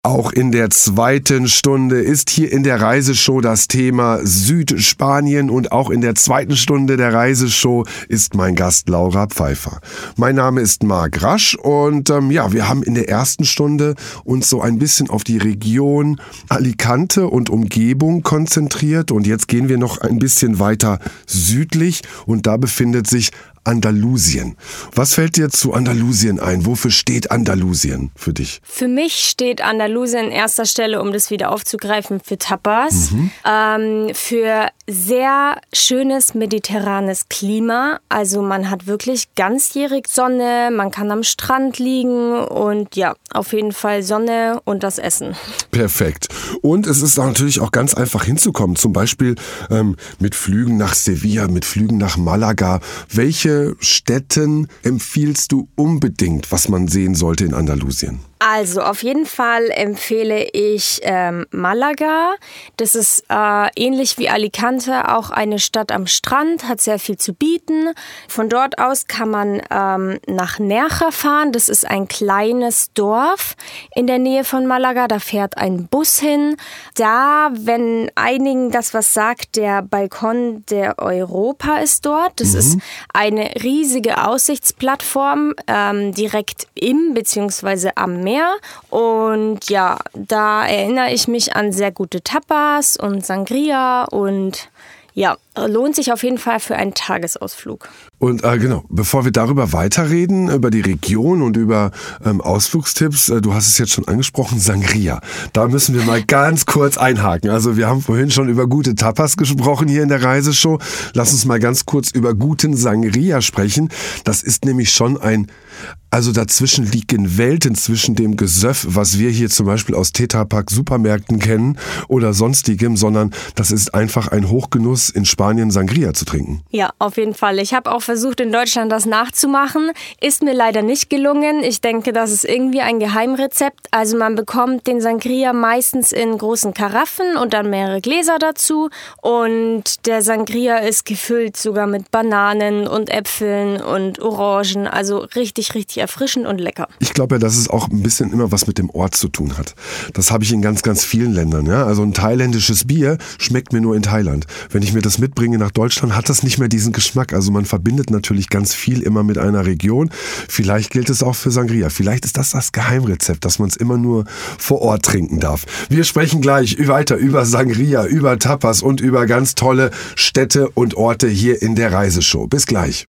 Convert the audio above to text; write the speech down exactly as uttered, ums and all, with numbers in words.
Auch in der zweiten Stunde ist hier in der Reiseshow das Thema Südspanien und auch in der zweiten Stunde der Reiseshow ist mein Gast Laura Pfeiffer. Mein Name ist Marc Rasch und ähm, ja, wir haben in der ersten Stunde uns so ein bisschen auf die Region Alicante und Umgebung konzentriert und jetzt gehen wir noch ein bisschen weiter südlich und da befindet sich Andalusien. Was fällt dir zu Andalusien ein? Wofür steht Andalusien für dich? Für mich steht Andalusien in erster Stelle, um das wieder aufzugreifen, für Tapas, mhm. ähm, für sehr schönes mediterranes Klima. Also man hat wirklich ganzjährig Sonne, man kann am Strand liegen und ja, auf jeden Fall Sonne und das Essen. Perfekt. Und es ist natürlich auch ganz einfach hinzukommen, zum Beispiel ähm, mit Flügen nach Sevilla, mit Flügen nach Malaga. Welche Städten empfiehlst du unbedingt, was man sehen sollte in Andalusien? Also auf jeden Fall empfehle ich ähm, Malaga. Das ist äh, ähnlich wie Alicante, auch eine Stadt am Strand, hat sehr viel zu bieten. Von dort aus kann man ähm, nach Nerja fahren. Das ist ein kleines Dorf in der Nähe von Malaga. Da fährt ein Bus hin. Da, wenn einigen das was sagt, der Balkon der Europa ist dort. Das mhm. ist eine riesige Aussichtsplattform ähm, direkt im bzw. am Meer. Und ja, da erinnere ich mich an sehr gute Tapas und Sangria und ja, lohnt sich auf jeden Fall für einen Tagesausflug. Und äh, genau, bevor wir darüber weiterreden, über die Region und über ähm, Ausflugstipps, äh, du hast es jetzt schon angesprochen, Sangria. Da müssen wir mal ganz kurz einhaken. Also wir haben vorhin schon über gute Tapas gesprochen hier in der Reiseshow. Lass uns mal ganz kurz über guten Sangria sprechen. Das ist nämlich schon ein, also dazwischen liegen Welten zwischen dem Gesöff, was wir hier zum Beispiel aus Tetrapack-Supermärkten kennen oder sonstigem, sondern das ist einfach ein Hochgenuss, in Spanien Sangria zu trinken. Ja, auf jeden Fall. Ich habe auch versucht, in Deutschland das nachzumachen. Ist mir leider nicht gelungen. Ich denke, das ist irgendwie ein Geheimrezept. Also man bekommt den Sangria meistens in großen Karaffen und dann mehrere Gläser dazu. Und der Sangria ist gefüllt sogar mit Bananen und Äpfeln und Orangen. Also richtig, richtig erfrischend und lecker. Ich glaube ja, dass es auch ein bisschen immer was mit dem Ort zu tun hat. Das habe ich in ganz, ganz vielen Ländern. Ja? Also ein thailändisches Bier schmeckt mir nur in Thailand. Wenn ich mir das mitbringe nach Deutschland, hat das nicht mehr diesen Geschmack. Also man verbindet natürlich ganz viel immer mit einer Region. Vielleicht gilt es auch für Sangria. Vielleicht ist das das Geheimrezept, dass man es immer nur vor Ort trinken darf. Wir sprechen gleich weiter über Sangria, über Tapas und über ganz tolle Städte und Orte hier in der Reiseshow. Bis gleich.